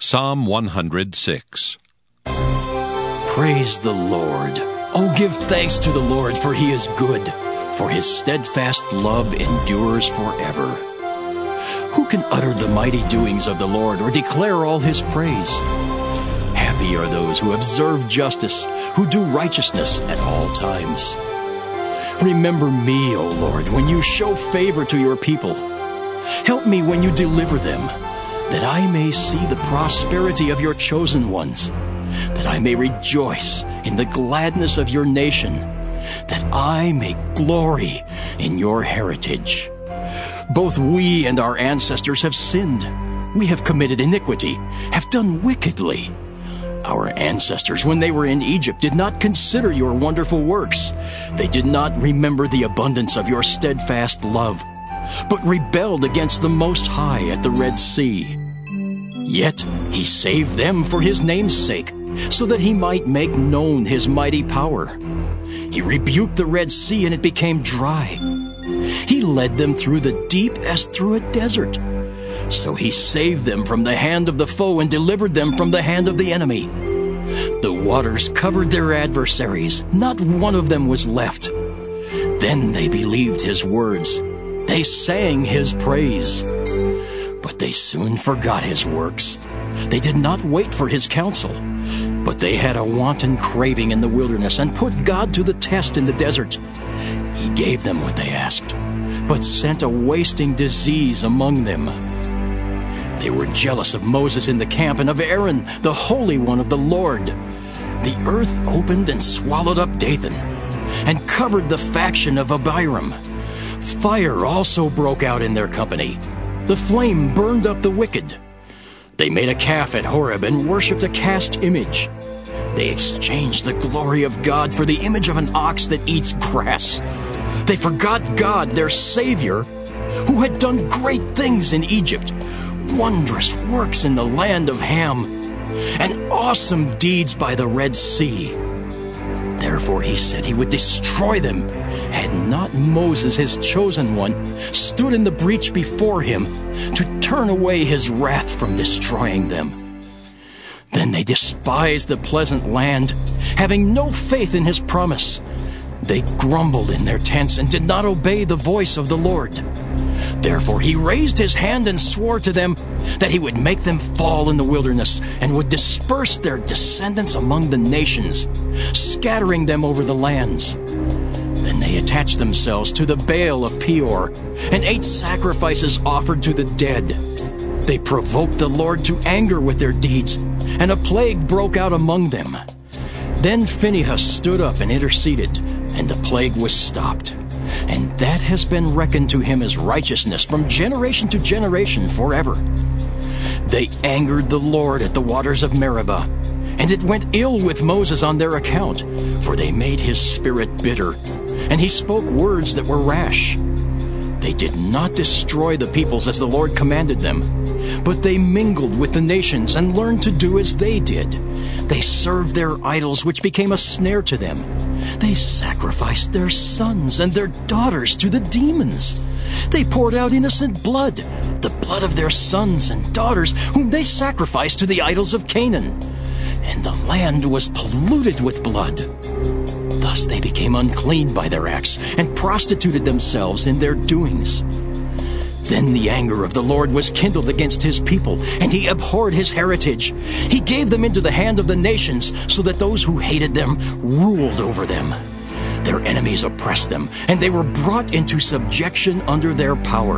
Psalm 106. Praise the Lord. Oh, give thanks to the Lord, for he is good, for his steadfast love endures forever. Who can utter the mighty doings of the Lord or declare all his praise? Happy are those who observe justice, who do righteousness at all times. Remember me, O Lord, when you show favor to your people. Help me when you deliver them, that I may see the prosperity of your chosen ones, that I may rejoice in the gladness of your nation, that I may glory in your heritage. Both we and our ancestors have sinned. We have committed iniquity, have done wickedly. Our ancestors, when they were in Egypt, did not consider your wonderful works. They did not remember the abundance of your steadfast love, but rebelled against the Most High at the Red Sea. Yet he saved them for his name's sake, so that he might make known his mighty power. He rebuked the Red Sea, and it became dry. He led them through the deep as through a desert. So he saved them from the hand of the foe and delivered them from the hand of the enemy. The waters covered their adversaries. Not one of them was left. Then they believed his words. They sang his praise. But they soon forgot his works. They did not wait for his counsel. But they had a wanton craving in the wilderness and put God to the test in the desert. He gave them what they asked, but sent a wasting disease among them. They were jealous of Moses in the camp and of Aaron, the Holy One of the Lord. The earth opened and swallowed up Dathan, and covered the faction of Abiram. Fire also broke out in their company. The flame burned up the wicked. They made a calf at Horeb and worshipped a cast image. They exchanged the glory of God for the image of an ox that eats grass. They forgot God, their Savior, who had done great things in Egypt, wondrous works in the land of Ham, and awesome deeds by the Red Sea. Therefore he said he would destroy them, had not Moses, his chosen one, stood in the breach before him to turn away his wrath from destroying them. Then they despised the pleasant land, having no faith in his promise. They grumbled in their tents and did not obey the voice of the Lord. Therefore he raised his hand and swore to them that he would make them fall in the wilderness and would disperse their descendants among the nations, scattering them over the lands. Then they attached themselves to the Baal of Peor and ate sacrifices offered to the dead. They provoked the Lord to anger with their deeds, and a plague broke out among them. Then Phinehas stood up and interceded, and the plague was stopped. And that has been reckoned to him as righteousness from generation to generation forever. They angered the Lord at the waters of Meribah, and it went ill with Moses on their account, for they made his spirit bitter, and he spoke words that were rash. They did not destroy the peoples as the Lord commanded them, but they mingled with the nations and learned to do as they did. They served their idols, which became a snare to them. They sacrificed their sons and their daughters to the demons. They poured out innocent blood, the blood of their sons and daughters, whom they sacrificed to the idols of Canaan. And the land was polluted with blood. Thus they became unclean by their acts and prostituted themselves in their doings. Then the anger of the Lord was kindled against his people, and he abhorred his heritage. He gave them into the hand of the nations, so that those who hated them ruled over them. Their enemies oppressed them, and they were brought into subjection under their power.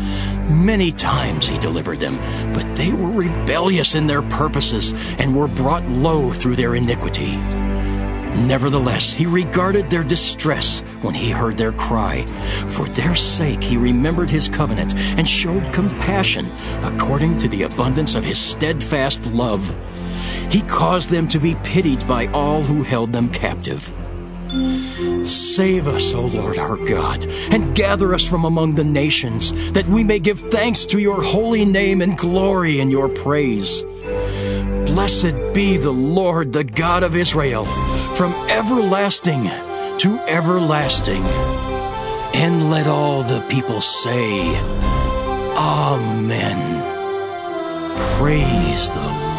Many times he delivered them, but they were rebellious in their purposes, and were brought low through their iniquity. Nevertheless, he regarded their distress when he heard their cry. For their sake he remembered his covenant and showed compassion according to the abundance of his steadfast love. He caused them to be pitied by all who held them captive. Save us, O Lord our God, and gather us from among the nations, that we may give thanks to your holy name and glory in your praise. Blessed be the Lord, the God of Israel, from everlasting to everlasting. And let all the people say, Amen. Praise the Lord.